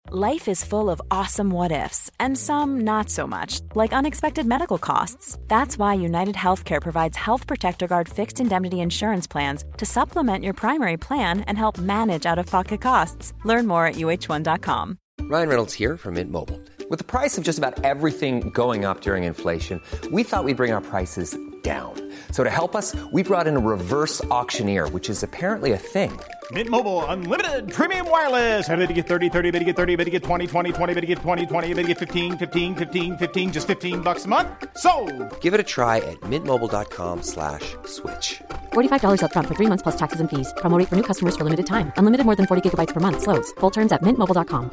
Life is full of awesome what-ifs, and some not so much, like unexpected medical costs. That's why United Healthcare provides Health Protector Guard fixed indemnity insurance plans to supplement your primary plan and help manage out-of-pocket costs. Learn more at UH1.com. Ryan Reynolds here from Mint Mobile. With the price of just about everything going up during inflation, we thought we'd bring our prices down. So to help us, we brought in a reverse auctioneer, which is apparently a thing. Mint Mobile Unlimited Premium Wireless. How to get 30, 30, bit to get 30, bit to get 20, 20, 20, bit to get 20, 20, bit to get 15, 15, 15, 15, just $15 a month? Sold! Give it a try at mintmobile.com/switch. $45 up front for 3 months plus taxes and fees. Promo rate for new customers for limited time. Unlimited more than 40 gigabytes per month. Slows full terms at mintmobile.com.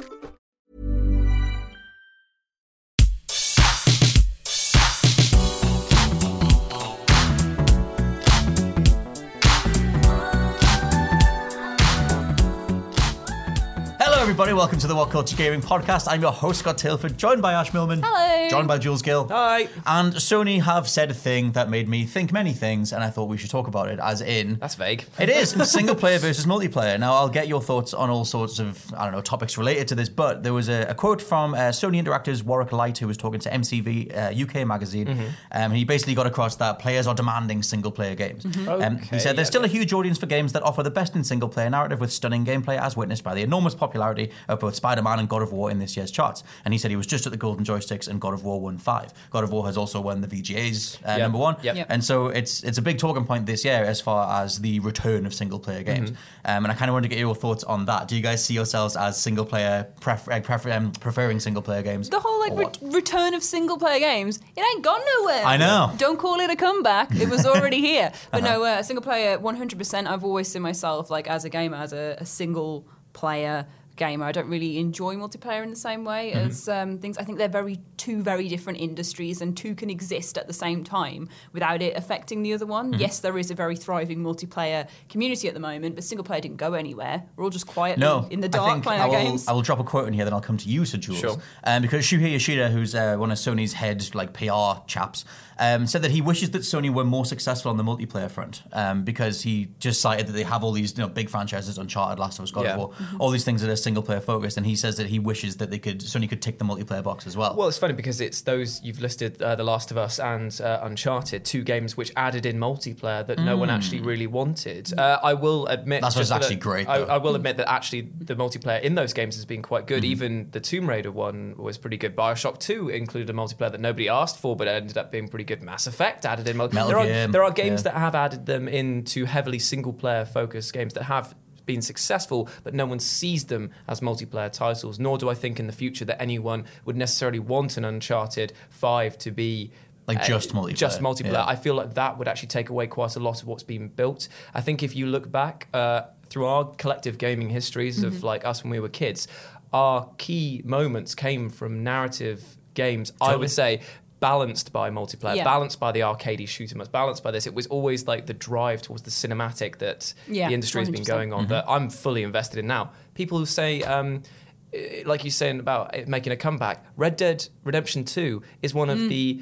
Everybody, welcome to the What Culture Gaming Podcast. I'm your host, Scott Tilford, joined by Ash Millman. Hello. Joined by Jules Gill. Hi. And Sony have said a thing that made me think many things, and I thought we should talk about it, as in... That's vague. It is, single player versus multiplayer. Now, I'll get your thoughts on all sorts of, topics related to this, but there was a quote from Sony Interactive's Warwick Light, who was talking to MCV UK magazine, and he basically got across that players are demanding single player games. He said, there's still a huge audience for games that offer the best in single player narrative with stunning gameplay, as witnessed by the enormous popularity of both Spider-Man and God of War in this year's charts. And he said he was just at the Golden Joysticks and God of War won 5. God of War has also won the VGA's number 1. And so it's a big talking point this year as far as the return of single player games. And I kind of wanted to get your thoughts on that. Do you guys see yourselves as single player preferring single player games? The whole return of single player games, it ain't gone nowhere. I know. Don't call it a comeback. It was already here. But no, single player 100%. I've always seen myself as a gamer, as a single player gamer. I don't really enjoy multiplayer in the same way as things. I think they're two very different industries, and two can exist at the same time without it affecting the other one. Yes, there is a very thriving multiplayer community at the moment, but single player didn't go anywhere. We're all just quietly in the dark playing our games. I will drop a quote in here, then I'll come to you, Sir Jules. Sure. Because Shuhei Yoshida, who's one of Sony's head PR chaps, said that he wishes that Sony were more successful on the multiplayer front, because he just cited that they have all these big franchises, Uncharted, Last of Us, God of War, all these things that are single player focused, and he says that he wishes that Sony could tick the multiplayer box as well. Well, it's funny because it's those you've listed, The Last of Us and Uncharted, 2 games which added in multiplayer that no one actually really wanted. I will admit that's what's actually great. I will admit that actually the multiplayer in those games has been quite good. Even the Tomb Raider one was pretty good. BioShock 2 included a multiplayer that nobody asked for, but it ended up being pretty good. Mass Effect added in multiplayer. There are games that have added them into heavily single player focused games that have been successful, but no one sees them as multiplayer titles, nor do I think in the future that anyone would necessarily want an Uncharted 5 to be just multiplayer. I feel like that would actually take away quite a lot of what's been built. I think if you look back through our collective gaming histories of us when we were kids, our key moments came from narrative games. Totally. I would say balanced by multiplayer, balanced by the arcadey shoot 'em ups, balanced by this. It was always the drive towards the cinematic that the industry has been going on that I'm fully invested in now. People who say, like you're saying about it making a comeback, Red Dead Redemption 2 is one of the,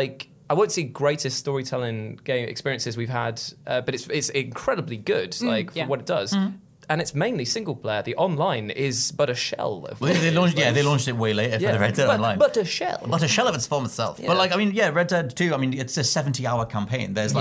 I won't say greatest storytelling game experiences we've had, but it's incredibly good, for what it does. And it's mainly single player. The online is but a shell of they launched it way later for the Red Dead Online. But a shell. But a shell of its former self. Yeah. But Red Dead 2, it's a 70-hour campaign. There's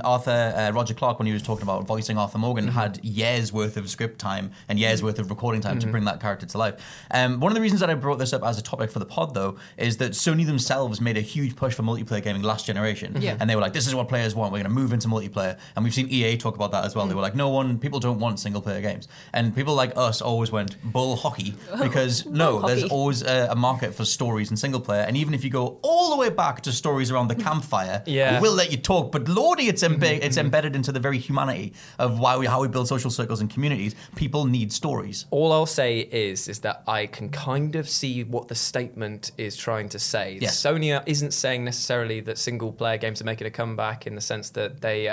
Roger Clark, when he was talking about voicing Arthur Morgan, had years worth of script time and years worth of recording time to bring that character to life. One of the reasons that I brought this up as a topic for the pod, though, is that Sony themselves made a huge push for multiplayer gaming last generation. Yeah. And they were like, this is what players want. We're going to move into multiplayer. And we've seen EA talk about that as well. They were like, people don't want single player games. And people like us always went bull hockey because there's always a market for stories and single player. And even if you go all the way back to stories around the campfire, we'll let you talk. But lordy, it's embedded into the very humanity of how we build social circles and communities. People need stories. All I'll say is that I can kind of see what the statement is trying to say. Yeah. Sony isn't saying necessarily that single player games are making a comeback in the sense that they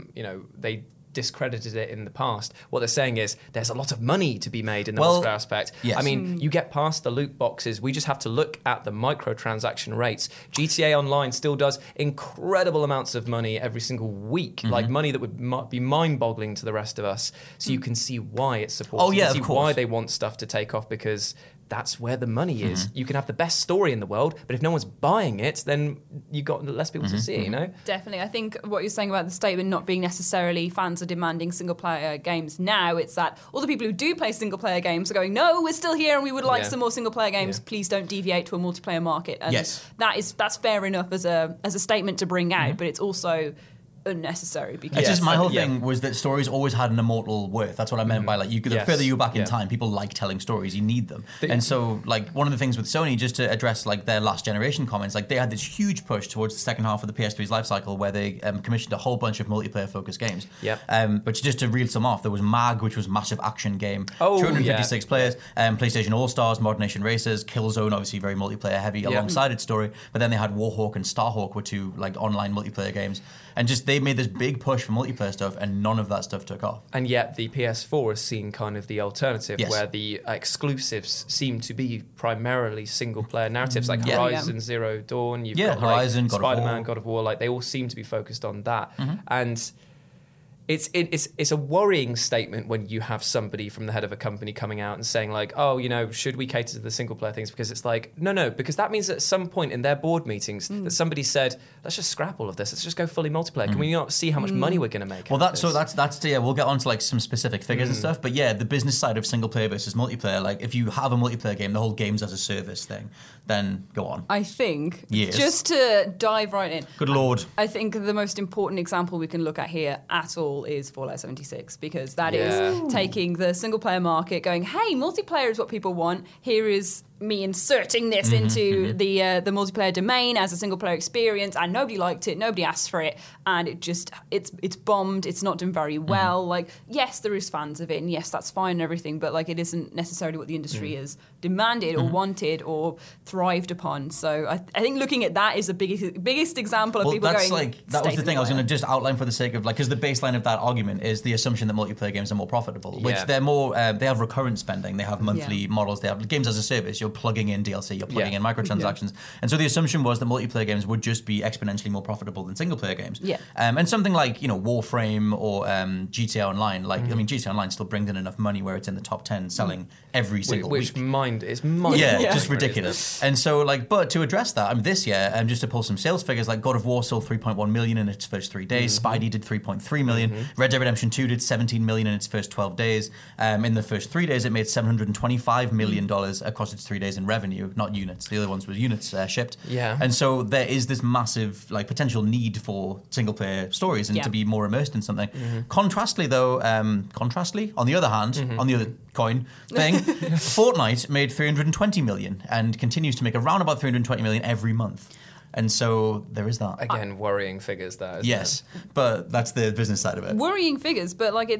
discredited it in the past. What they're saying is there's a lot of money to be made in the multiplayer aspect. Yes. I mean, you get past the loot boxes. We just have to look at the microtransaction rates. GTA Online still does incredible amounts of money every single week, money that would be mind-boggling to the rest of us. So you can see why it's supported. Oh, yeah, you can see of course. why they want stuff to take off because that's where the money is. You can have the best story in the world, but if no one's buying it, then you've got less people to see it, you know? Definitely. I think what you're saying about the statement not being necessarily fans are demanding single-player games now, it's that all the people who do play single-player games are going, no, we're still here and we would like some more single-player games. Please don't deviate to a multiplayer market. And that's fair enough as a statement to bring out, but it's also unnecessary because it's just my whole thing was that stories always had an immortal worth. That's what I meant by like the further you back in time, people like telling stories. You need them, and so like one of the things with Sony, just to address like their last generation comments, like they had this huge push towards the second half of the PS3's life cycle where they commissioned a whole bunch of multiplayer focused games. But just to reel some off, there was MAG, which was massive action game, 256 players, PlayStation All Stars, Mod Nation Racers, Killzone, obviously very multiplayer heavy alongside its story. But then they had Warhawk and Starhawk were two like online multiplayer games, and just they made this big push for multiplayer stuff, and none of that stuff took off. And yet the PS4 has seen kind of the alternative, where the exclusives seem to be primarily single-player narratives, like Horizon Zero Dawn. You've got Horizon, like, Spider-Man, God of War. Like they all seem to be focused on that, and. It's a worrying statement when you have somebody from the head of a company coming out and saying like, oh, you know, should we cater to the single player things? Because it's like, no, because that means at some point in their board meetings that somebody said, let's just scrap all of this. Let's just go fully multiplayer. Can we not see how much money we're going to make? Well, that's we'll get onto like some specific figures and stuff. But yeah, the business side of single player versus multiplayer, like if you have a multiplayer game, the whole games as a service thing, then go on. I think just to dive right in. Good Lord. I think the most important example we can look at here at all is Fallout 76, because that is taking the single player market, going, hey, multiplayer is what people want. Here is me inserting this into the multiplayer domain as a single player experience, and nobody liked it, nobody asked for it, and it's bombed. It's not done very well. Like, yes, there is fans of it, and yes, that's fine and everything, but like it isn't necessarily what the industry has demanded or wanted or thrived upon. So I think looking at that is the biggest example of people that's going. Like that was the thing I was going to just outline for the sake of like, because the baseline of that argument is the assumption that multiplayer games are more profitable, which they're more. They have recurrent spending, they have monthly models, they have games as a service. You're plugging in DLC, you're plugging in microtransactions, and so the assumption was that multiplayer games would just be exponentially more profitable than single player games. And something like Warframe or GTA Online, like I mean GTA Online still brings in enough money where it's in the top 10 selling every single week. It's mind just ridiculous. And so like, but to address that, I mean this year, just to pull some sales figures, like God of War sold 3.1 million in its first 3 days. Spidey did 3.3 million. Red Dead Redemption 2 did 17 million in its first 12 days. In the first 3 days, it made $725 million across its 3 days in revenue, not units. The other ones was units shipped. And so there is this massive like potential need for single player stories and to be more immersed in something. Contrastly though, on the other hand, on the other coin thing, Fortnite made 320 million and continues to make around about 320 million every month. And so there is that. Again, worrying figures there. Isn't it? But that's the business side of it. Worrying figures, but like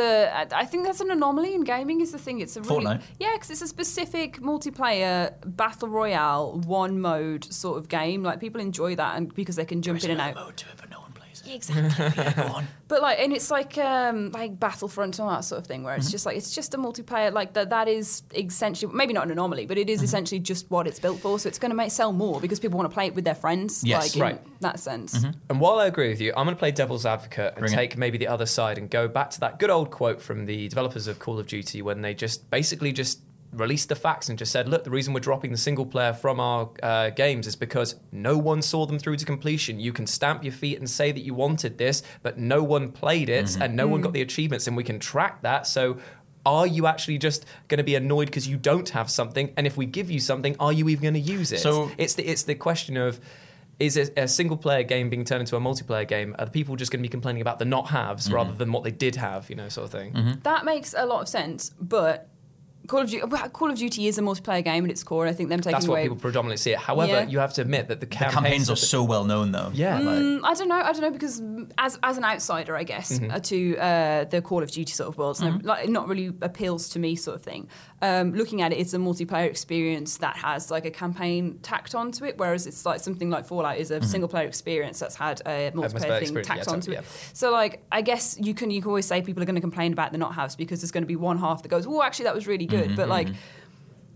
I think that's an anomaly in gaming is the thing. It's a really, Fortnite. Yeah, because it's a specific multiplayer battle royale one mode sort of game. Like people enjoy that, and because they can jump in and out. Mode to it, but no one plays it. Exactly. Go on. But like, and it's like Battlefront and all that sort of thing, where it's just like it's just a multiplayer. Like that is essentially maybe not an anomaly, but it is essentially just what it's built for. So it's going to sell more because people want to play it with their friends. Yes, like, in that sense. And while I agree with you, I'm going to play devil's advocate and take maybe the other side and go back to that good old quote from the developers of Call of Duty when they just released the facts and just said, look, the reason we're dropping the single player from our games is because no one saw them through to completion. You can stamp your feet and say that you wanted this, but no one played it and no one got the achievements, and we can track that. So are you actually just going to be annoyed because you don't have something? And if we give you something, are you even going to use it? So it's the question of, is a single-player game being turned into a multiplayer game? Are the people just going to be complaining about the not-haves rather than what they did have, sort of thing? That makes a lot of sense, but Call of Duty is a multiplayer game at its core. I think them taking That's away... what people predominantly see it. However, you have to admit that the campaigns are so well known, though. Yeah. I don't know, because as an outsider, I guess, to the Call of Duty sort of world, so not really appeals to me sort of thing. Looking at it, it's a multiplayer experience that has like a campaign tacked onto it, whereas it's like something like Fallout is a single player experience that's had a multiplayer thing tacked onto it. So like, I guess you can always say people are going to complain about the not haves because there's going to be one half that goes, oh, actually that was really good, but like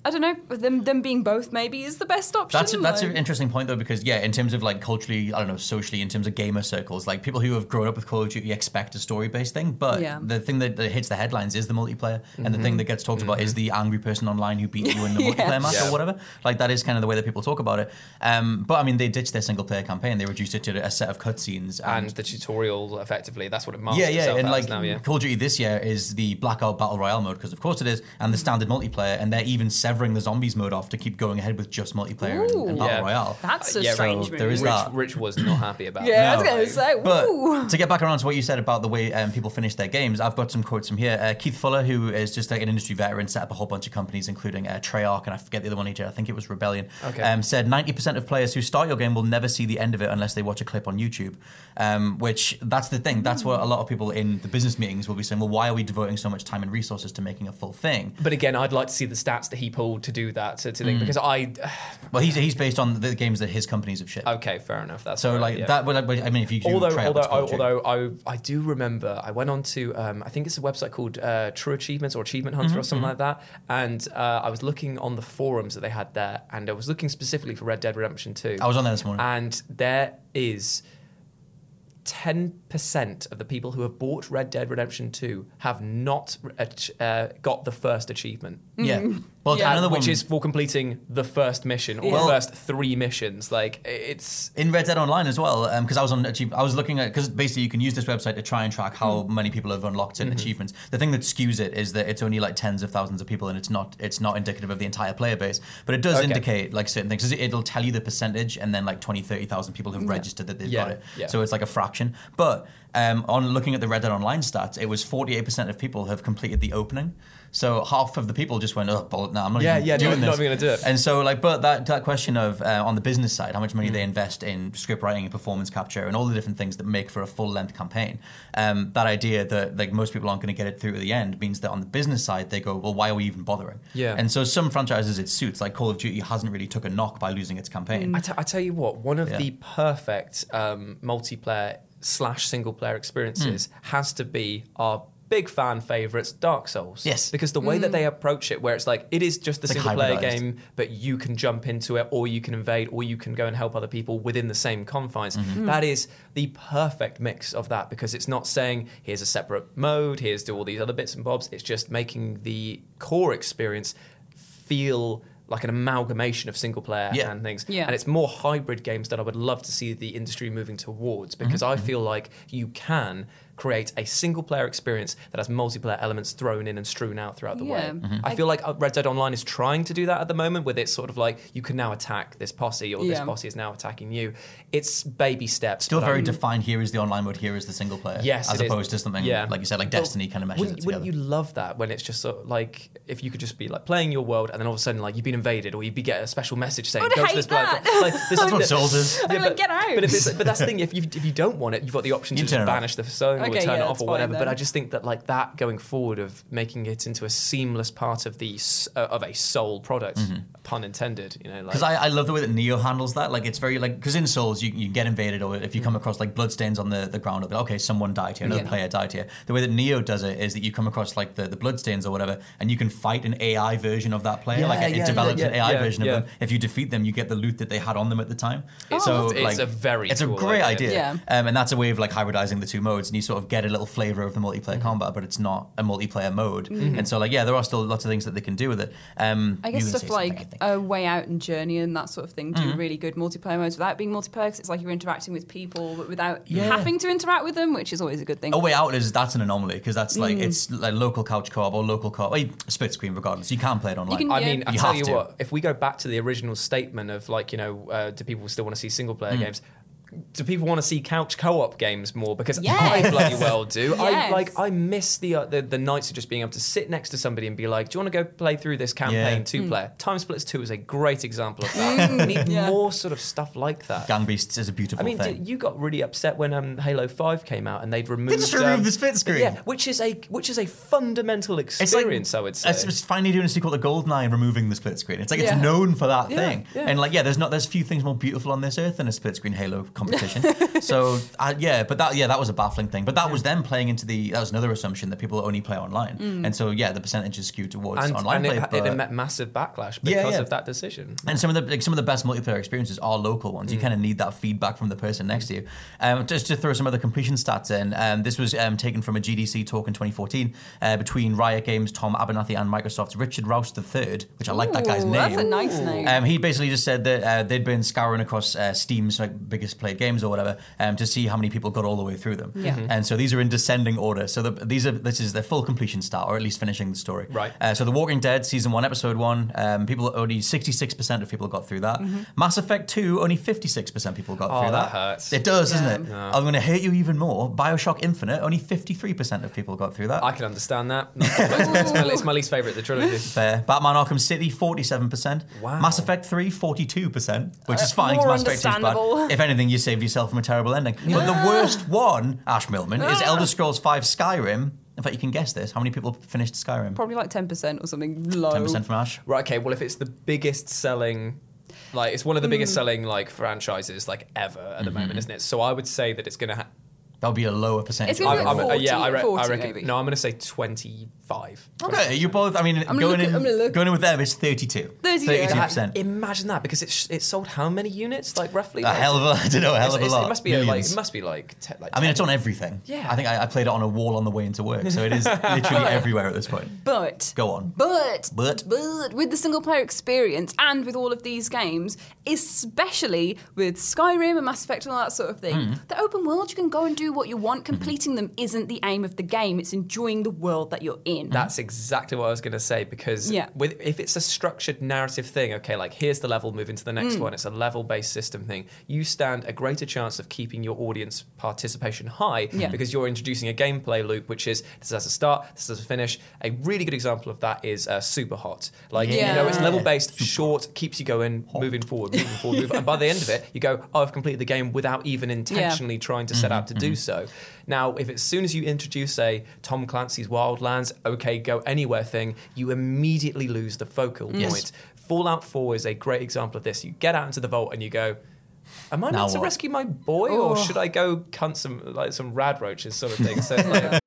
I don't know, them being both maybe is the best option. That's an interesting point though, because in terms of like culturally, I don't know, socially, in terms of gamer circles, like people who have grown up with Call of Duty expect a story-based thing, but the thing that hits the headlines is the multiplayer, and the thing that gets talked about is the angry person online who beat you in the multiplayer match or whatever. Like that is kind of the way that people talk about it. But I mean, they ditched their single-player campaign. They reduced it to a set of cutscenes and the tutorial. Effectively, that's what it masks itself and as like now. Call of Duty this year is the Blackout Battle Royale mode, because of course it is, and the standard multiplayer, and they're even severing the zombies mode off to keep going ahead with just multiplayer and Battle Royale. That's a strange move. There is that. Rich was not happy about I was going to say, But to get back around to what you said about the way people finish their games, I've got some quotes from here. Keith Fuller, who is just like an industry veteran, set up a whole bunch of companies, including Treyarch, and I forget the other one he did. I think it was Rebellion. Said 90% of players who start your game will never see the end of it unless they watch a clip on YouTube. Which, that's the thing. That's what a lot of people in the business meetings will be saying, well, why are we devoting so much time and resources to making a full thing? But again, I'd like to see the stats that he pulled to do that, because Well, he's based on the games that his companies have shipped. Okay, fair enough. That's so right, that. I mean, if you although I do remember, I went on to I think it's a website called True Achievements or Achievement Hunter or something like that, and I was looking on the forums that they had there, and I was looking specifically for Red Dead Redemption 2. I was on there this morning, and there is 10% of the people who have bought Red Dead Redemption 2 have not got the first achievement. Well, another which one, is for completing the first mission or the first 3 missions. Like, it's in Red Dead Online as well, because I was looking at, because basically you can use this website to try and track how many people have unlocked certain achievements. The thing that skews it is that it's only like tens of thousands of people, and it's not indicative of the entire player base, but it does indicate like certain things. It'll tell you the percentage, and then like 20,000-30,000 people have registered that they've got it. So it's like a fraction. But on looking at the Red Dead Online stats, it was 48% of people have completed the opening. So half of the people just went, I'm not even doing this. Not even going to do it. And so, but that question of on the business side, how much money they invest in script writing and performance capture and all the different things that make for a full length campaign, that idea that like most people aren't going to get it through to the end means that on the business side they go, well, why are we even bothering? And so some franchises it suits, like Call of Duty hasn't really took a knock by losing its campaign. I tell you what, one of the perfect multiplayer / single player experiences has to be our big fan favourites, Dark Souls. Yes. Because the way that they approach it, where it's like, it is just a single player game, but you can jump into it, or you can invade, or you can go and help other people within the same confines. That is the perfect mix of that, because it's not saying, here's a separate mode, here's do all these other bits and bobs. It's just making the core experience feel like an amalgamation of single player and things. And it's more hybrid games that I would love to see the industry moving towards, because I feel like you can create a single player experience that has multiplayer elements thrown in and strewn out throughout the way. I feel like Red Dead Online is trying to do that at the moment, with it's sort of like, you can now attack this posse, or this posse is now attacking you. It's baby steps. Still very defined, here is the online mode, here is the single player. Yes, as opposed to something, like you said, like Destiny kind of meshes it together. Wouldn't you love that, when it's just sort of like, if you could just be like playing your world, and then all of a sudden like you've been invaded, or you get a special message saying, go to this place. Like, that's what Souls is. Get out. But that's the thing, if you don't want it, you've got the option to just banish the persona or turn it off or whatever. But I just think that like that going forward, of making it into a seamless part of the of a soul product, pun intended, because I love the way that Neo handles that. Like, it's very like, because in Souls you get invaded, or if you come across like bloodstains on the ground, okay, someone died here, another player died here. The way that Neo does it is that you come across like the bloodstains or whatever, and you can fight an AI version of that player. It develops an AI version of them. If you defeat them, you get the loot that they had on them at the time. It's a great idea. And that's a way of like hybridizing the two modes, and you sort of get a little flavor of the multiplayer combat, but it's not a multiplayer mode. And so like, there are still lots of things that they can do with it. I guess stuff like A Way Out and Journey and that sort of thing do really good multiplayer modes without being multiplayer, because it's like you're interacting with people but without having to interact with them, which is always a good thing. A Way Out that's an anomaly, because that's like, it's like local couch co-op or local co-op, split screen regardless. You can't play it online. I tell you what, if we go back to the original statement of like, do people still want to see single player games? Do people want to see couch co-op games more? Because I bloody well do. I miss the nights of just being able to sit next to somebody and be like, do you want to go play through this campaign 2-player? Time Splitters 2 is a great example of that. We need more sort of stuff like that. Gang Beasts is a beautiful thing. You got really upset when Halo 5 came out and they'd removed... They just removed the split screen. Yeah, which is a fundamental experience, I would say. It's finally doing a sequel to GoldenEye and removing the split screen. It's like, it's known for that thing. And like, there's few things more beautiful on this earth than a split screen Halo competition. So that was a baffling thing. But that was them playing into that was another assumption that people only play online. And so the percentage is skewed towards online play. It met massive backlash because of that decision. And some of the best multiplayer experiences are local ones. You kind of need that feedback from the person next to you. Just to throw some other completion stats in, this was taken from a GDC talk in 2014 between Riot Games, Tom Abernathy, and Microsoft's Richard Rouse III, which I like that guy's name. That's a nice name. He basically just said that they'd been scouring across Steam's biggest played games or whatever to see how many people got all the way through them. Yeah. And so these are in descending order. So this is their full completion stat, or at least finishing the story. Right. So The Walking Dead Season 1, Episode 1, only 66% of people got through that. Mass Effect 2, only 56% people got through that. That hurts. It does, doesn't it? No. I'm going to hate you even more. BioShock Infinite, only 53% of people got through that. I can understand that. It's my least favourite, the trilogy. Fair. Batman Arkham City, 47%. Wow. Mass Effect 3, 42%, which is fine. More Mass Effect 2 is understandable. bad. If anything, you saved yourself from a terrible ending. But the worst one, Ash Miltman, is Elder Scrolls V Skyrim. In fact, you can guess this. How many people finished Skyrim? Probably like 10% or something low. 10% from Ash. Right, okay, well, if it's the biggest selling... it's one of the biggest selling, franchises, ever at the moment, isn't it? So I would say that it's going to... That'll be a lower percentage. It's going to be 40, I reckon. maybe. No, I'm going to say 25. Okay, you both. I mean, going in with them, it's 32. 32%. Imagine that, because it sold how many units, roughly? A hell of a lot. It must be it's on everything. Yeah. I think I played it on a wall on the way into work, so it is literally everywhere at this point. But go on. But with the single player experience and with all of these games, especially with Skyrim and Mass Effect and all that sort of thing, the open world, you can go and do what you want. Completing them isn't the aim of the game. It's enjoying the world that you're in. That's exactly what I was going to say, because if it's a structured narrative thing, here's the level, move into the next one, it's a level-based system thing, you stand a greater chance of keeping your audience participation high because you're introducing a gameplay loop, which is this has a start, this has a finish. A really good example of that is Super Hot. It's level-based, short, keeps you going, moving forward. And by the end of it, you go, I've completed the game without even intentionally trying to set out to do so. Now, if as soon as you introduce a Tom Clancy's Wildlands, okay, go anywhere thing, you immediately lose the focal point. Fallout 4 is a great example of this. You get out into the vault and you go, am I meant to rescue my boy, or should I go cunt some rad roaches sort of thing? So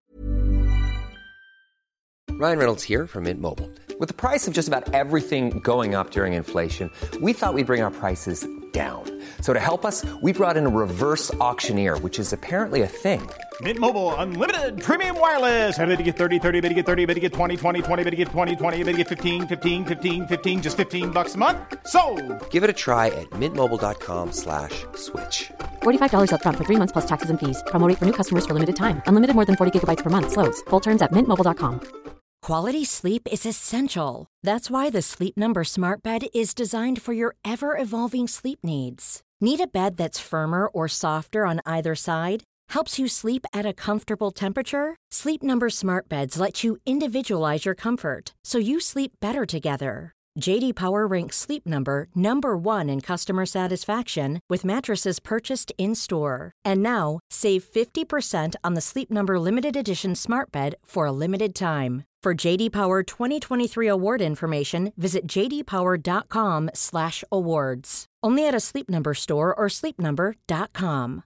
Ryan Reynolds here from Mint Mobile. With the price of just about everything going up during inflation, we thought we'd bring our prices down. So to help us, we brought in a reverse auctioneer, which is apparently a thing. Mint Mobile Unlimited Premium Wireless. How to get 30, 30, bit to get 30, bit to get 20, 20, 20, bit to get 20, 20, bit to get 15, 15, 15, 15, just $15 a month? Sold! Give it a try at mintmobile.com/switch. $45 up front for 3 months plus taxes and fees. Promo rate for new customers for limited time. Unlimited more than 40 gigabytes per month. Slows full terms at mintmobile.com. Quality sleep is essential. That's why the Sleep Number Smart Bed is designed for your ever-evolving sleep needs. Need a bed that's firmer or softer on either side? Helps you sleep at a comfortable temperature? Sleep Number Smart Beds let you individualize your comfort, so you sleep better together. J.D. Power ranks Sleep Number number 1 in customer satisfaction with mattresses purchased in-store. And now, save 50% on the Sleep Number Limited Edition Smart Bed for a limited time. For J.D. Power 2023 award information, visit jdpower.com/awards. Only at a Sleep Number store or sleepnumber.com.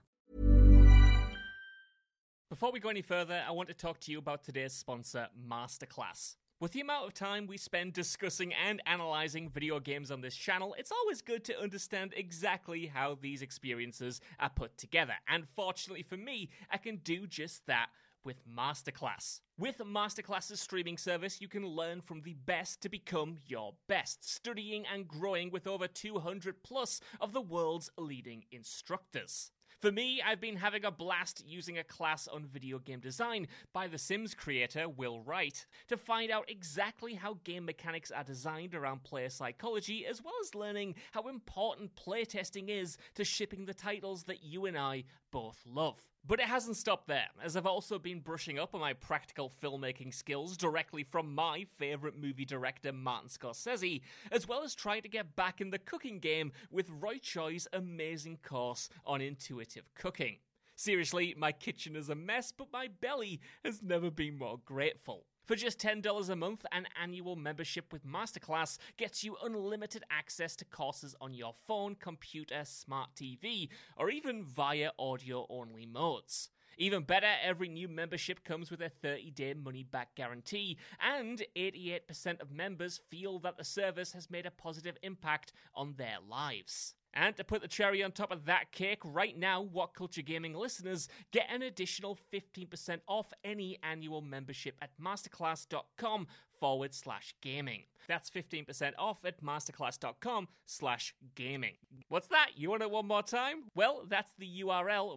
Before we go any further, I want to talk to you about today's sponsor, Masterclass. With the amount of time we spend discussing and analysing video games on this channel, it's always good to understand exactly how these experiences are put together. And fortunately for me, I can do just that with Masterclass. With Masterclass's streaming service, you can learn from the best to become your best, studying and growing with over 200 plus of the world's leading instructors. For me, I've been having a blast using a class on video game design by The Sims creator Will Wright to find out exactly how game mechanics are designed around player psychology, as well as learning how important playtesting is to shipping the titles that you and I both love. But it hasn't stopped there, as I've also been brushing up on my practical filmmaking skills directly from my favourite movie director Martin Scorsese, as well as trying to get back in the cooking game with Roy Choi's amazing course on intuitive cooking. Seriously, my kitchen is a mess, but my belly has never been more grateful. For just $10 a month, an annual membership with Masterclass gets you unlimited access to courses on your phone, computer, smart TV, or even via audio-only modes. Even better, every new membership comes with a 30-day money-back guarantee, and 88% of members feel that the service has made a positive impact on their lives. And to put the cherry on top of that cake, right now, What Culture Gaming listeners get an additional 15% off any annual membership at masterclass.com/gaming. That's 15% off at masterclass.com/gaming. What's that? You want it one more time? Well, that's the URL,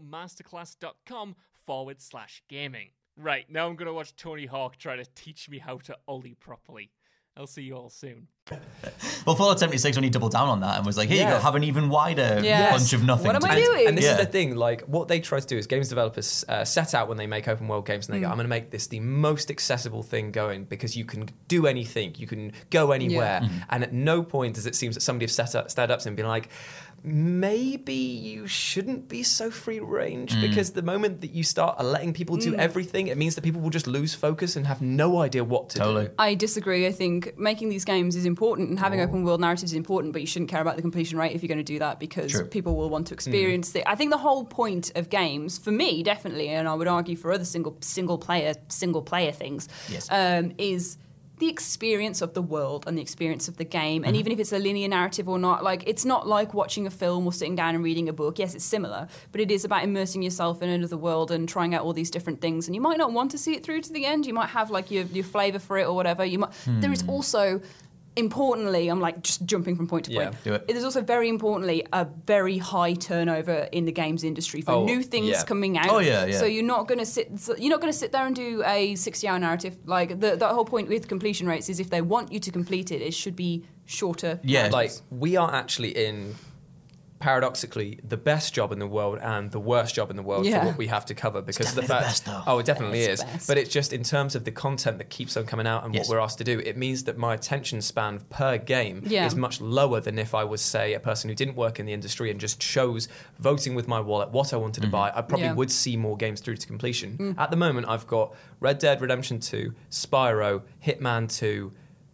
masterclass.com/gaming. Right, now I'm going to watch Tony Hawk try to teach me how to ollie properly. I'll see you all soon. Well, Fallout 76 only doubled down on that and was like, here you go, have an even wider bunch of nothing. What am I doing? And this is the thing, like, what they try to do is games developers set out when they make open world games and they go, I'm going to make this the most accessible thing going because you can do anything, you can go anywhere. And at no point does it seem that somebody have stood up and been like, maybe you shouldn't be so free range because the moment that you start letting people do everything, it means that people will just lose focus and have no idea what to do. I disagree. I think making these games is important and having open world narratives is important, but you shouldn't care about the completion rate if you're going to do that because people will want to experience it. I think the whole point of games, for me, definitely, and I would argue for other single player things, is the experience of the world and the experience of the game. And even if it's a linear narrative or not, like, it's not like watching a film or sitting down and reading a book. Yes, it's similar, but it is about immersing yourself in another world and trying out all these different things. And you might not want to see it through to the end. You might have like your flavour for it or whatever. You might. There is also, importantly, I'm like just jumping from point to point. Do it. There's also very importantly a very high turnover in the games industry for new things coming out. So you're not going to sit there and do a 60-hour narrative. Like the whole point with completion rates is if they want you to complete it, it should be shorter. Yeah, like we are actually in, paradoxically, the best job in the world and the worst job in the world for what we have to cover because of the fact. It definitely is. But it's just in terms of the content that keeps on coming out and what we're asked to do, it means that my attention span per game is much lower than if I was, say, a person who didn't work in the industry and just chose, voting with my wallet, what I wanted to buy. I probably would see more games through to completion. At the moment, I've got Red Dead Redemption 2, Spyro, Hitman 2,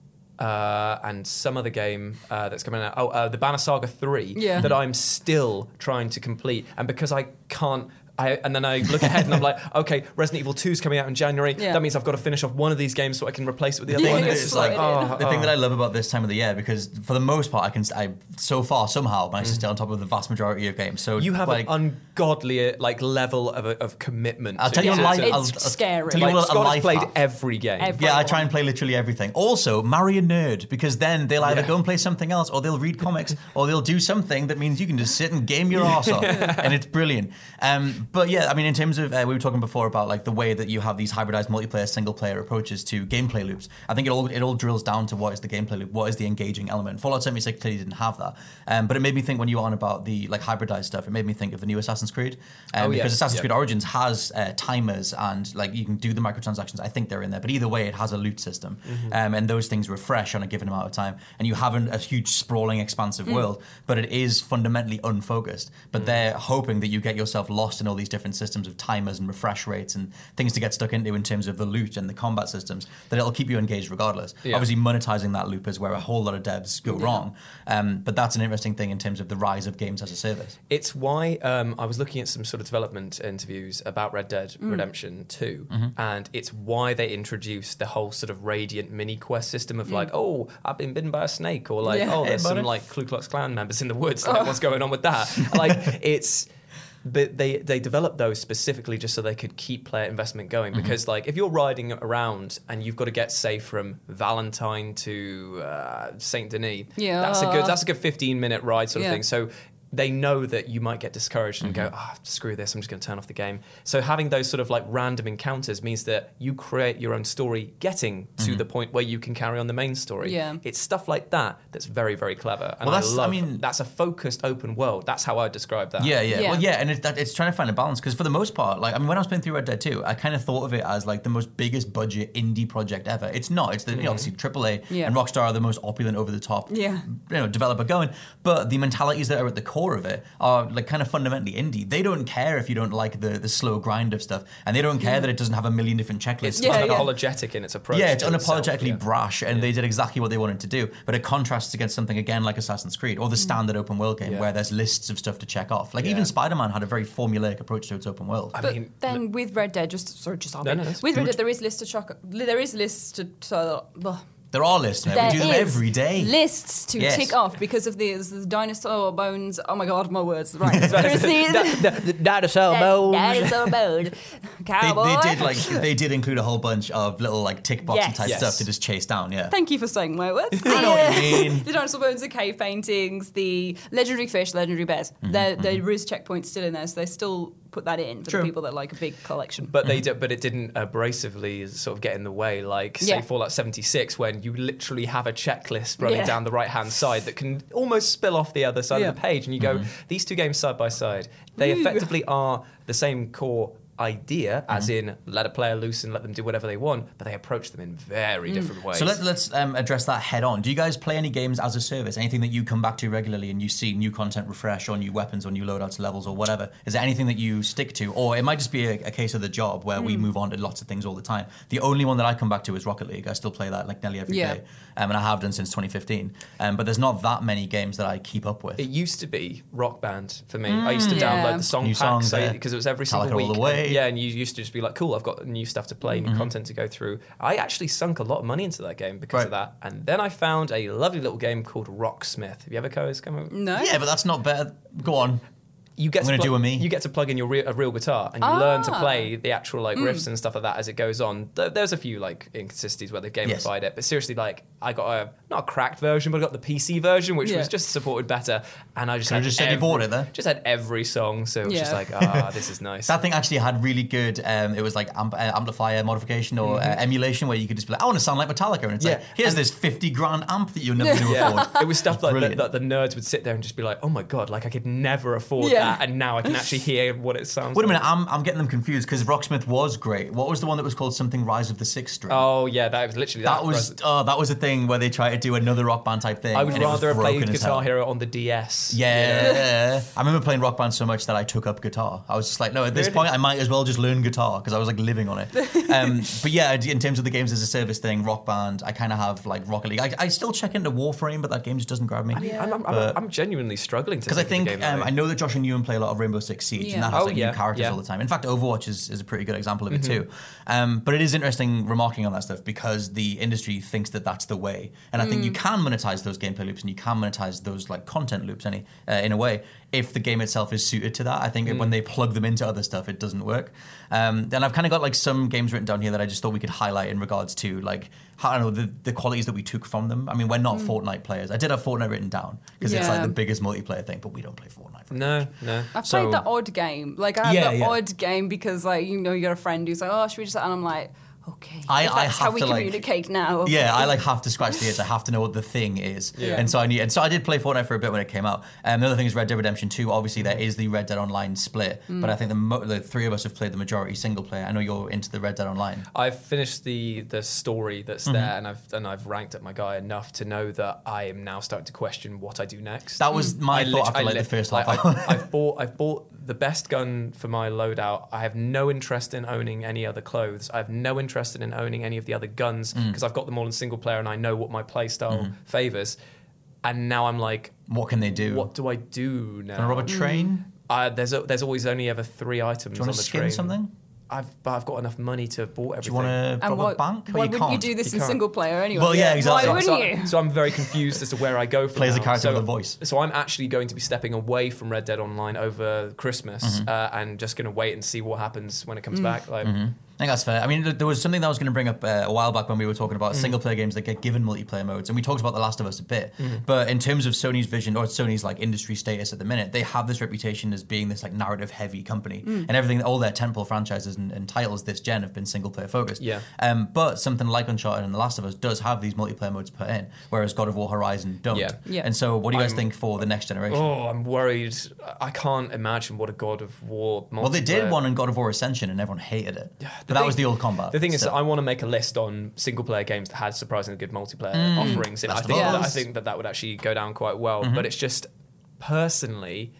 and some other game that's coming out. The Banner Saga 3 that I'm still trying to complete. And because I can't... and then I look ahead and I'm like, okay, Resident Evil 2 is coming out in January. That means I've got to finish off one of these games so I can replace it with the other one. It's like the thing that I love about this time of the year, because for the most part, I so far somehow managed to stay on top of the vast majority of games. So you have an ungodly level of commitment. I'll tell you, it's scary. Scott has played every game. Yeah, I try and play literally everything. Also, marry a nerd, because then they'll either go and play something else, or they'll read comics, or they'll do something that means you can just sit and game your arse off, and it's brilliant. But yeah, I mean, in terms of, we were talking before about like the way that you have these hybridized multiplayer, single player approaches to gameplay loops. I think it all drills down to what is the gameplay loop, what is the engaging element. Fallout 76 clearly didn't have that, but it made me think when you were on about the like hybridized stuff, it made me think of the new Assassin's Creed, because Assassin's Creed Origins has timers and like you can do the microtransactions. I think they're in there, but either way, it has a loot system, and those things refresh on a given amount of time, and you have a huge sprawling, expansive world, but it is fundamentally unfocused. But they're hoping that you get yourself lost in all these different systems of timers and refresh rates and things to get stuck into in terms of the loot and the combat systems, that it'll keep you engaged regardless. Obviously, monetizing that loop is where a whole lot of devs go wrong, but that's an interesting thing in terms of the rise of games as a service. It's why I was looking at some sort of development interviews about Red Dead Redemption 2, and it's why they introduced the whole sort of Radiant mini quest system of like, oh, I've been bitten by a snake, or like, there's some like Ku Klux Klan members in the woods. Like, what's going on with that? Like, it's... But they developed those specifically just so they could keep player investment going. Because like if you're riding around and you've got to get, say, from Valentine to Saint Denis, that's a good 15-minute ride sort of thing. So they know that you might get discouraged and go, screw this, I'm just going to turn off the game. So having those sort of like random encounters means that you create your own story getting to the point where you can carry on the main story. It's stuff like that that's very, very clever. And that's a focused open world. That's how I describe that. And it's trying to find a balance, because for the most part, like, I mean, when I was playing through Red Dead 2, I kind of thought of it as like the most biggest budget indie project ever. It's not. It's the obviously AAA and Rockstar are the most opulent, over the top developer going. But the mentalities that are at the core core of it are like kind of fundamentally indie. They don't care if you don't like the slow grind of stuff, and they don't care that it doesn't have a million different checklists. It's unapologetic in its approach. Yeah, it's to itself, unapologetically brash, and they did exactly what they wanted to do. But it contrasts against something again like Assassin's Creed or the standard open world game where there's lists of stuff to check off. Like even Spider-Man had a very formulaic approach to its open world. But then with Red Dead, with Red Dead, there is lists to There are lists, man. We do them every day. Lists to tick off because of the dinosaur bones. Oh my God, my words. Right. There's the dinosaur bones. Dinosaur bone. Cowboy. They did include a whole bunch of little like tick boxy type stuff to just chase down. Yeah. Thank you for saying my words. I know what you mean. The dinosaur bones, the cave paintings, the legendary fish, legendary bears. There is checkpoints still in there, so they still put that in for the people that like a big collection. But but it didn't abrasively sort of get in the way, like say Fallout 76, when you literally have a checklist running down the right-hand side that can almost spill off the other side of the page, and you go, these two games side by side, they effectively are the same core idea, as in let a player loose and let them do whatever they want, but they approach them in very different ways. So let's address that head on. Do you guys play any games as a service? Anything that you come back to regularly and you see new content refresh or new weapons or new loadouts, levels or whatever? Is there anything that you stick to? Or it might just be a case of the job where we move on to lots of things all the time. The only one that I come back to is Rocket League. I still play that like nearly every day. And I have done since 2015. But there's not that many games that I keep up with. It used to be Rock Band for me. I used to download the song packs because it was every single week. All the way. Yeah, and you used to just be like, cool, I've got new stuff to play, new content to go through. I actually sunk a lot of money into that game because of that. And then I found a lovely little game called Rocksmith. Have you ever come over? No. Yeah, but that's not better. Go on. You get to You get to plug in a real guitar and you learn to play the actual like riffs and stuff like that as it goes on. There's a few like inconsistencies where they've gamified it, but seriously, like I got not a cracked version, but I got the PC version, which was just supported better. And I just said you bought it there. Just had every song, so it was just like, this is nice. That thing actually had really good. It was like amplifier modification or emulation, where you could just be like, I want to sound like Metallica, and it's like, here's this $50,000 amp that you're never going to afford. It was stuff like that the nerds would sit there and just be like, oh my God, like I could never afford that. And now I can actually hear what it sounds like. Wait a minute, I'm getting them confused because Rocksmith was great. What was the one that was called something Rise of the Sixth String? Oh yeah, that was literally that. That was a thing where they tried to do another Rock Band type thing. I would rather have played Guitar Hero on the DS. Yeah. I remember playing Rock Band so much that I took up guitar. I was just like, no, at this point I might as well just learn guitar because I was like living on it. But yeah, in terms of the games as a service thing, Rock Band, I kind of have like Rocket League. I still check into Warframe, but that game just doesn't grab me. I'm genuinely struggling to because I think I know that Josh and Ewan play a lot of Rainbow Six Siege, and that has new characters all the time. In fact, Overwatch is a pretty good example of it too. But it is interesting remarking on that stuff because the industry thinks that that's the way, and I think you can monetize those gameplay loops and you can monetize those like content loops in a way if the game itself is suited to that. I think when they plug them into other stuff, it doesn't work. Then I've kind of got like some games written down here that I just thought we could highlight in regards to like, I don't know, the qualities that we took from them. I mean, we're not Fortnite players. I did have Fortnite written down because it's like the biggest multiplayer thing, but we don't play Fortnite. No. I've played the odd game. Like I have the odd game because like, you know, you got a friend who's like, oh, should we just, and I'm like, okay, that's how we communicate now. Okay. Yeah, I like have to scratch the itch. I have to know what the thing is. Yeah. And so I did play Fortnite for a bit when it came out. The other thing is Red Dead Redemption 2. Obviously, there is the Red Dead Online split, but I think the three of us have played the majority single player. I know you're into the Red Dead Online. I've finished the story that's there, and I've ranked up my guy enough to know that I am now starting to question what I do next. That was my thought after the first half hour. I've bought the best gun for my loadout. I have no interest in owning any other clothes. I have no interest in owning any of the other guns because I've got them all in single player and I know what my play style favors. And now I'm like, what can they do? What do I do now? Can I rob a train? There's always only ever 3 items on the train. Do you want to skin something? I've got enough money to have bought everything. Do you want to rob a bank? Why wouldn't you do this in single player anyway? Well, yeah, exactly. Why wouldn't you? So I'm very confused as to where I go from Plays the character with a voice. So I'm actually going to be stepping away from Red Dead Online over Christmas and just going to wait and see what happens when it comes back. Like. I think that's fair. I mean, there was something that I was going to bring up a while back when we were talking about single-player games that get given multiplayer modes, and we talked about The Last of Us a bit. But in terms of Sony's vision or Sony's like industry status at the minute, they have this reputation as being this like narrative-heavy company, and everything, all their tentpole franchises and titles this gen have been single-player focused. Yeah. But something like Uncharted and The Last of Us does have these multiplayer modes put in, whereas God of War Horizon don't. Yeah. And so, what do you guys think for the next generation? Oh, I'm worried. I can't imagine what a God of War multiplayer. Well, they did one in God of War Ascension, and everyone hated it. But that was the old combat. The thing is that I want to make a list on single player games that had surprisingly good multiplayer offerings. And I think that would actually go down quite well. But it's just personally,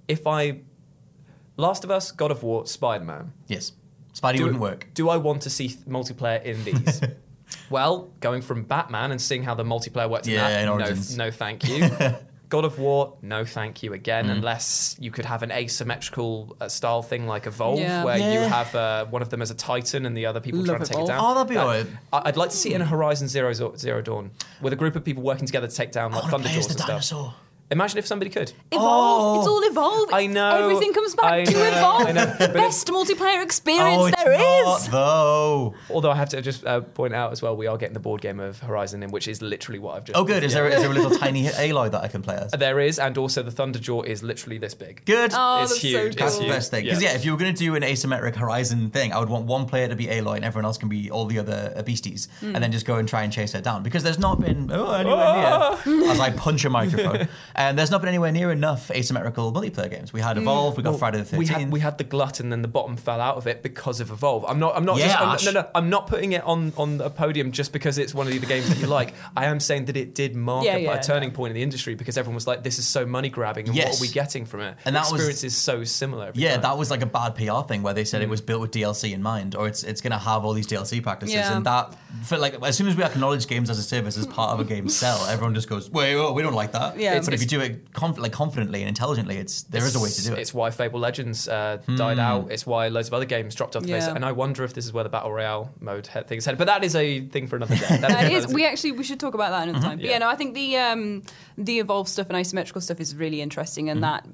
Last of Us, God of War, Spider-Man. Yes. Spidey wouldn't work. Do I want to see multiplayer in these? Well, going from Batman and seeing how the multiplayer worked in that, no thank you. God of War, no thank you again, unless you could have an asymmetrical style thing like Evolve, where you have one of them as a Titan and the other people trying to take it down. Oh, that'd be alright. I'd like to see it in a Horizon Zero Dawn, with a group of people working together to take down like Thunderjaws and stuff. Dinosaur. Imagine if somebody could. Evolve. It's all Evolve. I know. Everything comes back to Evolve. I know. Best multiplayer experience there is. Though. Although I have to just point out as well, we are getting the board game of Horizon in, which is literally what I've just... Oh, good. Is there a little tiny Aloy that I can play as? There is, and also the Thunderjaw is literally this big. Good. Oh, It's that's huge. So That's cool. the best thing. Because, if you were going to do an asymmetric Horizon thing, I would want one player to be Aloy and everyone else can be all the other beasties. And then just go and try and chase her down. Because there's not been anywhere near, as I punch a microphone, and there's not been anywhere near enough asymmetrical multiplayer games. We had Evolve, we got Friday the 13th. We had the glut, and then the bottom fell out of it because of Evolve. I'm not putting it on a podium just because it's one of the games that you like. I am saying that it did mark a turning point in the industry because everyone was like, this is so money grabbing, and what are we getting from it? And the experience is so similar. That was like a bad PR thing where they said it was built with DLC in mind, or it's going to have all these DLC practices, and that for like as soon as we acknowledge games as a service as part of a game sell, everyone just goes, wait, we don't like that. But if you do it confidently and intelligently, there is a way to do it. It's why Fable Legends died out. It's why loads of other games dropped off the face. And I wonder if this is where the Battle Royale mode thing's headed. But that is a thing for another day. That is. We should talk about that another time. But I think the Evolve stuff and asymmetrical stuff is really interesting, and that.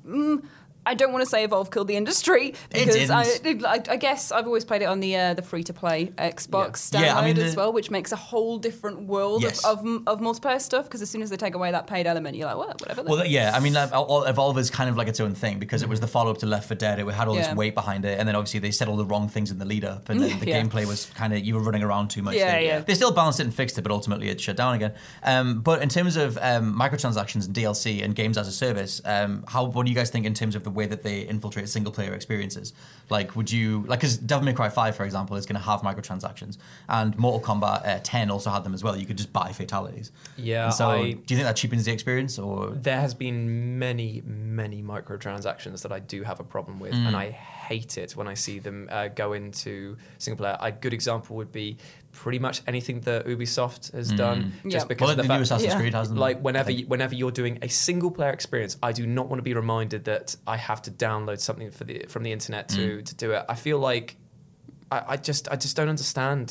I don't want to say Evolve killed the industry because I guess I've always played it on the free-to-play Xbox download as well, which makes a whole different world of multiplayer stuff, because as soon as they take away that paid element, you're like, well, whatever. Well, Evolve is kind of like its own thing because it was the follow-up to Left 4 Dead. It had all this weight behind it, and then obviously they said all the wrong things in the lead-up, and then the gameplay was kind of, you were running around too much. They still balanced it and fixed it, but ultimately it shut down again. But in terms of microtransactions and DLC and games as a service, what do you guys think in terms of the way that they infiltrate single player experiences? Like, would you because Devil May Cry 5, for example, is going to have microtransactions, and Mortal Kombat 10 also had them as well. You could just buy fatalities. Yeah. And so, do you think that cheapens the experience, or there has been many microtransactions that I do have a problem with, and I hate it when I see them go into single player. A good example would be pretty much anything that Ubisoft has done, just because of the new Assassin's Creed has them. Like whenever you're doing a single player experience, I do not want to be reminded that I have to download something from the internet to do it. I feel like I just don't understand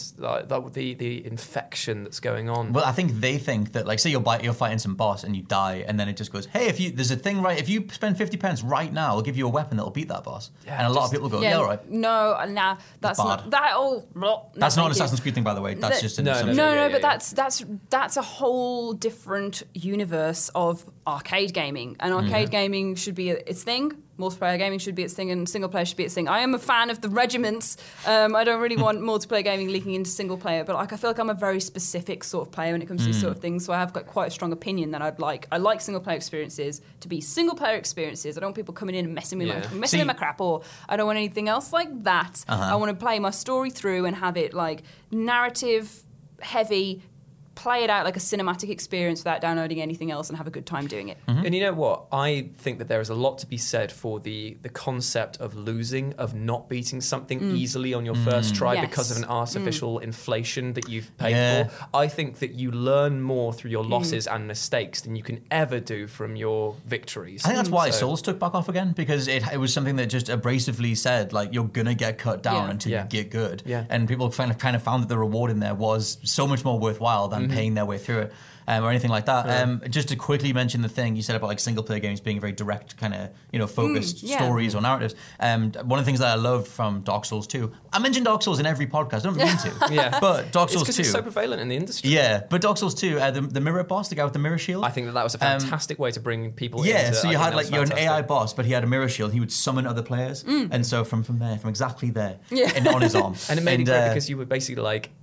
the infection that's going on. Well, I think they think that, like, say you're fighting some boss and you die, and then it just goes, hey, there's a thing if you spend 50 pence right now, I'll give you a weapon that'll beat that boss. And a lot of people go, all right. No, that's not that. That's not an Assassin's Creed thing, by the way. That's just an but that's a whole different universe of arcade gaming, and arcade gaming should be its thing. Multiplayer gaming should be its thing, and single player should be its thing. I am a fan of the regiments. I don't really want multiplayer gaming leaking into single player, but I feel like I'm a very specific sort of player when it comes to these sort of things. So I have got quite a strong opinion that I like single player experiences to be single player experiences. I don't want people coming in and messing with my crap, or I don't want anything else like that. I want to play my story through and have it like narrative heavy. Play it out like a cinematic experience without downloading anything else, and have a good time doing it. And you know what? I think that there is a lot to be said for the concept of losing, of not beating something easily on your first try because of an artificial inflation that you've paid for. I think that you learn more through your losses and mistakes than you can ever do from your victories. I think that's why Souls took back off again, because it was something that just abrasively said, like, you're gonna get cut down until you get good. And people kind of found that the reward in there was so much more worthwhile than paying their way through it. Or anything like that. Just to quickly mention the thing you said about like single player games being very direct, kind of focused stories or narratives. One of the things that I love from Dark Souls 2, I mention Dark Souls in every podcast. I don't mean to. But Dark Souls 2, because it's so prevalent in the industry. Yeah, but Dark Souls 2, the mirror boss, the guy with the mirror shield. I think that was a fantastic way to bring people into. Yeah, so you had like an AI boss, but he had a mirror shield. He would summon other players, and so from exactly there, and on his arm, and it made it great because you were basically like,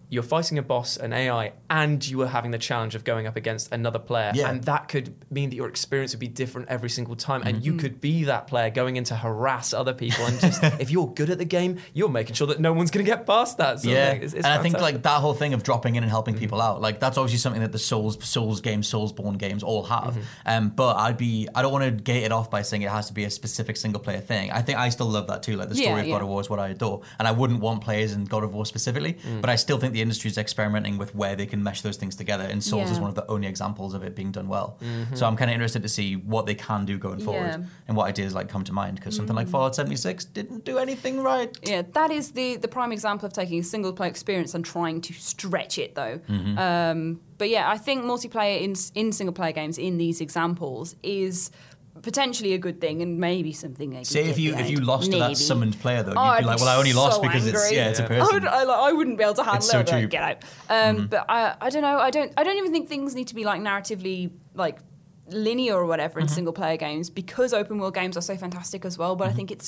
you're fighting a boss, an AI, and you are having the challenge of going up against another player. Yeah. And that could mean that your experience would be different every single time. And you could be that player going in to harass other people. And just, if you're good at the game, you're making sure that no one's going to get past that. So it's and I think fantastic. like that whole thing of dropping in and helping people out, like that's obviously something that the Souls games, Soulsborne games all have. But I don't want to gate it off by saying it has to be a specific single player thing. I think I still love that too. Like the story of God of War is what I adore. And I wouldn't want players in God of War specifically, but I still think the industry is experimenting with where they can mesh those things together. And Souls is one of the only examples of it being done well. So I'm kind of interested to see what they can do going forward and what ideas like come to mind, because something like Fallout 76 didn't do anything right. Yeah, that is the prime example of taking a single player experience and trying to stretch it though. But yeah, I think multiplayer in single player games in these examples is potentially a good thing and maybe something they Say if you lost to maybe. that summoned player though, you'd I'd be like, well, I only lost because angry. it's a person. I wouldn't be able to handle It's so it. true. Get out. But I don't know. I don't even think things need to be like narratively like linear or whatever in single player games, because open world games are so fantastic as well. But I think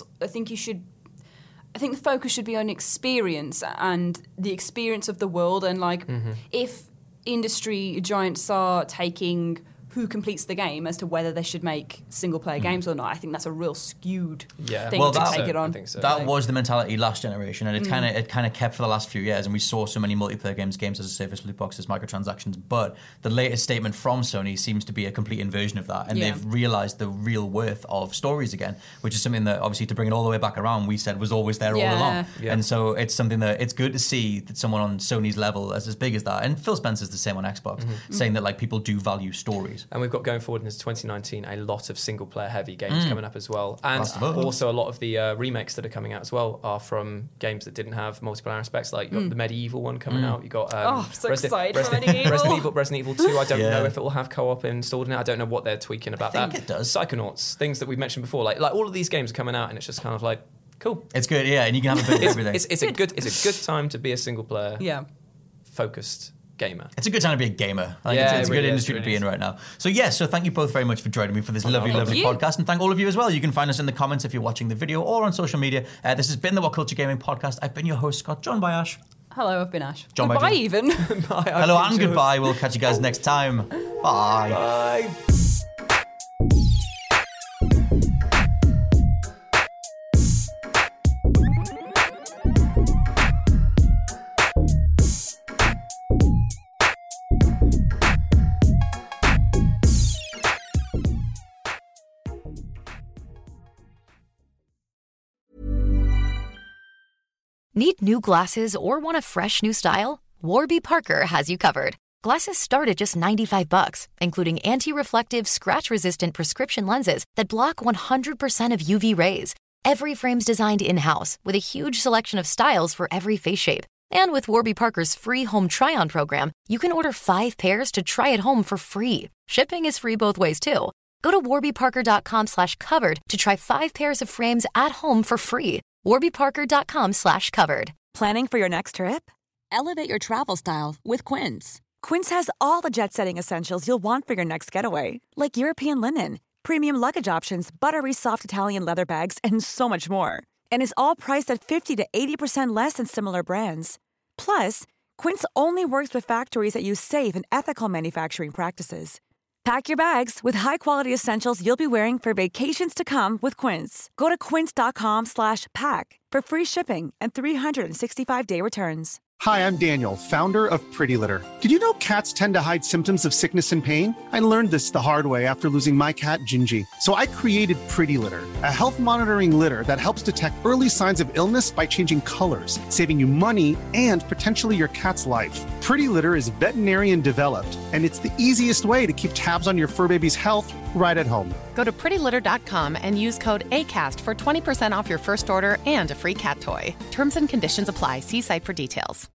the focus should be on experience and the experience of the world, and like if industry giants are taking who completes the game as to whether they should make single-player games or not, I think that's a real skewed thing to take it on. I think so. That was the mentality last generation, and it kind of kept for the last few years, and we saw so many multiplayer games as a service, loot boxes, microtransactions. But the latest statement from Sony seems to be a complete inversion of that, and they've realised the real worth of stories again, which is something that, obviously, to bring it all the way back around, we said was always there all along. Yeah. And so it's something that it's good to see that someone on Sony's level as big as that, and Phil Spencer's the same on Xbox, saying that like people do value stories. And we've got going forward into 2019 a lot of single-player heavy games coming up as well. And also a lot of the remakes that are coming out as well are from games that didn't have multiplayer aspects. Like you've got the Medieval one coming out. You've got I'm so excited for Medieval. Resident Evil 2. I don't know if it will have co-op installed in it. I don't know what they're tweaking about that. I think it does. Psychonauts, things that we've mentioned before. Like all of these games are coming out, and it's just kind of like, cool. It's good, and you can have a bit of everything. It's a good time to be a single-player focused gamer. It's a good time to be a gamer. It's a good industry to be in right now. So thank you both very much for joining me for this lovely podcast, and thank all of you as well. You can find us in the comments if you're watching the video or on social media. This has been the What Culture Gaming Podcast. I've been your host, Scott, joined by Ash. Hello, I've been Ash. John goodbye even. Bye. Hello and goodbye. We'll catch you guys next time. Bye. Bye. Need new glasses or want a fresh new style? Warby Parker has you covered. Glasses start at just $95, including anti-reflective, scratch-resistant prescription lenses that block 100% of UV rays. Every frame's designed in-house with a huge selection of styles for every face shape. And with Warby Parker's free home try-on program, you can order 5 pairs to try at home for free. Shipping is free both ways, too. Go to warbyparker.com/covered to try 5 pairs of frames at home for free. warbyparker.com/covered. Planning for your next trip? Elevate your travel style with Quince. Quince has all the jet-setting essentials you'll want for your next getaway, like European linen, premium luggage options, buttery soft Italian leather bags, and so much more. And is all priced at 50 to 80% less than similar brands. Plus, Quince only works with factories that use safe and ethical manufacturing practices. Pack your bags with high-quality essentials you'll be wearing for vacations to come with Quince. Go to quince.com/pack for free shipping and 365-day returns. Hi, I'm Daniel, founder of Pretty Litter. Did you know cats tend to hide symptoms of sickness and pain? I learned this the hard way after losing my cat, Gingy. So I created Pretty Litter, a health monitoring litter that helps detect early signs of illness by changing colors, saving you money and potentially your cat's life. Pretty Litter is veterinarian developed, and it's the easiest way to keep tabs on your fur baby's health right at home. Go to prettylitter.com and use code ACAST for 20% off your first order and a free cat toy. Terms and conditions apply. See site for details.